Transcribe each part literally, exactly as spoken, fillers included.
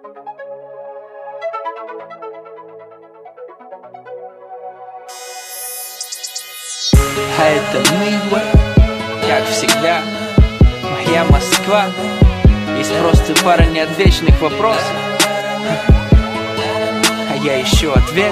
А это Нива, как всегда, моя Москва. Есть просто пара неотвеченных вопросов, а я ищу ответ.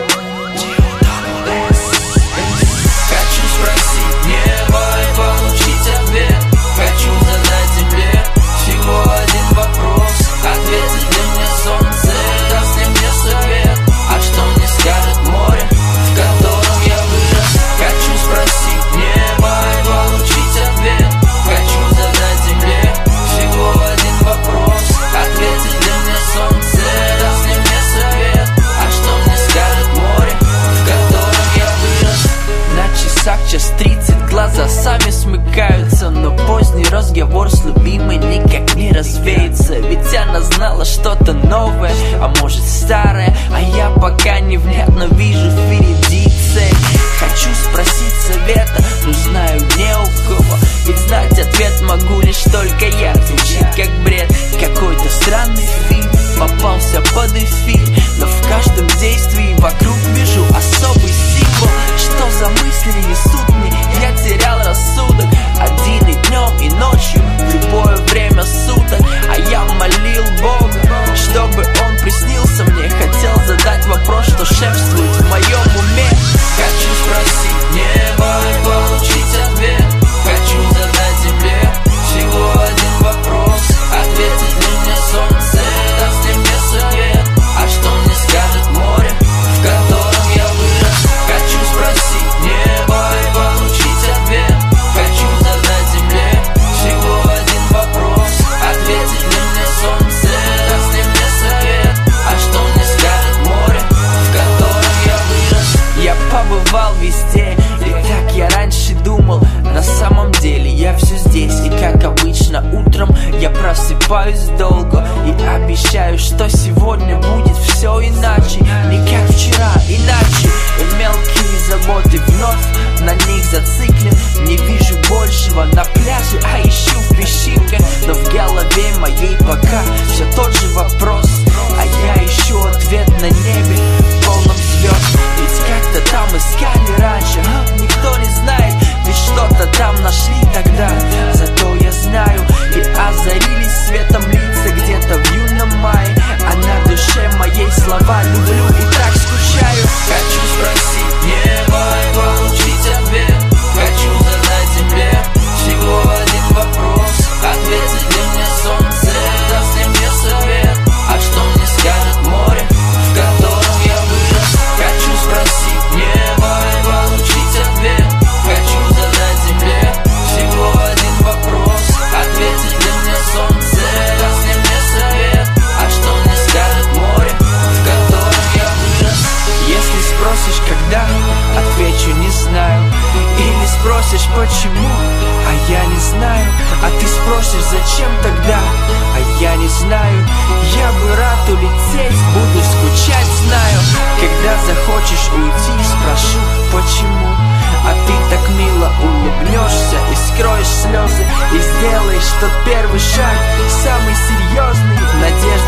Хочу спросить небо и получить ответ. Хочу задать земле всего один вопрос. Ответит ли мне солнце, даст ли мне совет? А что мне скажет море, в котором я вырос? Хочу спросить небо и получить ответ. Хочу задать земле всего один вопрос. Ответит ли мне солнце, даст ли мне совет? А что мне скажет море, в котором я вырос? На часах час тридцать, глаза сами смыкаются, но поздний разговор с любимой никак не развеется. Ведь она знала что-то новое, а может старое, а я пока невнятно вижу впереди цель. Хочу спросить совета, но знаю не у кого, ведь знать ответ могу лишь только я. Звучит как бред, какой-то странный фильм попался под эфир, но в каждом действии вокруг вижу особый символ. Что за мысли несут мне, я терял рассудок. Один и днем, и ночью, в любое время суток. А я молил Бога, чтобы он приснился мне. Хотел задать вопрос, что шефствует в моем уме. Хочу спросить небо и получить ответ. Хочу задать земле всего один вопрос. Ответит ли мне солнце, даст ли мне совет? А что мне скажет море, в котором я вырос? Хочу спросить небо и получить ответ. Хочу задать земле всего один вопрос. Ответит ли мне солнце, даст ли мне совет? А что мне скажет море, в котором я вырос? Я побывал везде, и так я раньше думал. На самом деле я все здесь, и как обычно утром я просыпаюсь долго и обещаю, что сегодня будет все иначе. Не как вчера, иначе. И мелкие заботы вновь на них зациклен. Не вижу большего на пляже, а ищу в песчинках. Но в голове моей пока все тот же вопрос, а я ищу ответ на небе, полном звезд. Ведь как-то там искали раньше, а никто не знает, ведь что-то там нашли тогда. Зато я знаю, и озарились светом лица где-то в юном мае. А на душе моей слова люблю и так скучаю. Хочу спросить небо и получить ответ. Хочу задать земле всего один вопрос. Ответит ли мне солнце, даст ли мне совет? А что мне скажет море, в котором я вырос? Хочу спросить небо и получить ответ. Хочу задать земле всего один вопрос. Ответит ли мне солнце, даст ли мне совет? А что мне скажет море, в котором я вырос? Если спросишь, когда, отвечу не знаю. Или спросишь, почему, а я не знаю. А ты спросишь, зачем тогда, а я не знаю. Я бы рад улететь, буду скучать, знаю. Когда захочешь уйти, спрошу, почему. А ты так мило улыбнешься и скроешь слезы, и сделаешь тот первый шаг, самый серьезный, в надежде